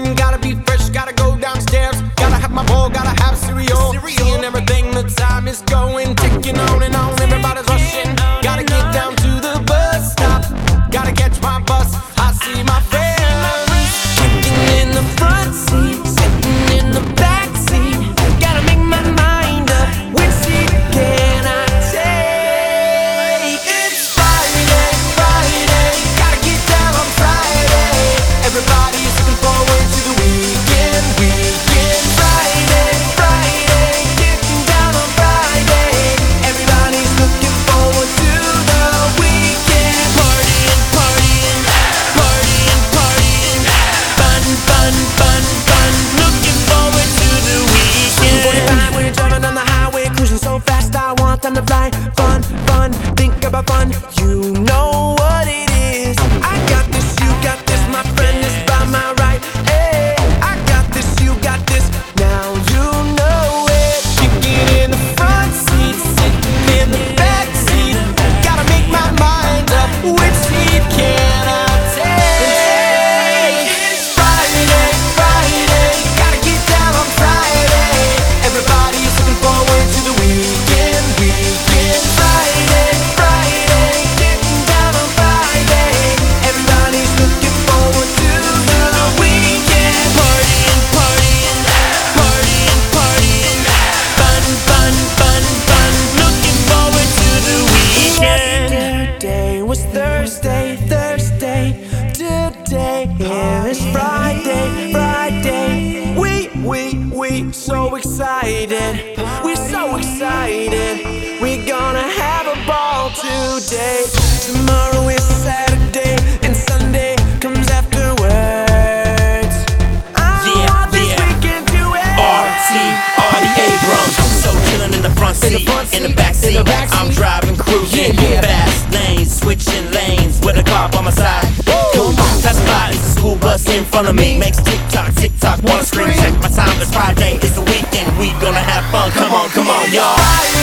morning, gotta be fresh, gotta go downstairs. Gotta have my bowl, gotta have cereal. Seeing everything, the time is going, ticking on and on. Everybody's rushing, gotta get down to the bus stop. Gotta catch my bus, I see my friends kicking in the front seat, sitting in the back seat. Gotta make my mind up, which seat can I take? It's Friday, Friday, gotta get down on Friday. Everybody's looking forward to the weekend, weekend. Friday, Friday, getting down on Friday. Everybody's looking forward to the weekend. Partying, partying, partying, partying. Fun, fun, fun, fun. Looking forward to the weekend. 45, we're driving on the highway, cruising so fast, I want them to fly. Fun, fun, think about fun. You know what it is. I got this, you got this, my friend is by my right. Hey, I got this, you got this, now you know it. Kicking in the front seat, sitting in the back seat. Gotta make my mind up, which seat can I take? It's Friday, Friday, gotta get down on Friday. Everybody's looking forward to the weekend, weekend. Friday, Friday, getting down on Friday. Everybody's looking forward to the weekend. Partying, partying, partying, partying. Fun, fun, fun, fun. Looking forward to the weekend. Yesterday was Thursday, Thursday. Today is Friday, Friday. We so excited. We're so excited. We're gonna have a ball today. Tomorrow is Saturday and Sunday comes afterwards. I want this weekend to end. RT Abrams, so chillin' in the front seat, in the back seat. I'm driving, cruising, fast lanes, switching lanes with a car by my side. That's fly, it's a school bus in front of me. Makes tick-tock, tick-tock, wanna scream. Check my time, it's Friday, it's the weekend. We gonna have fun, come on, y'all.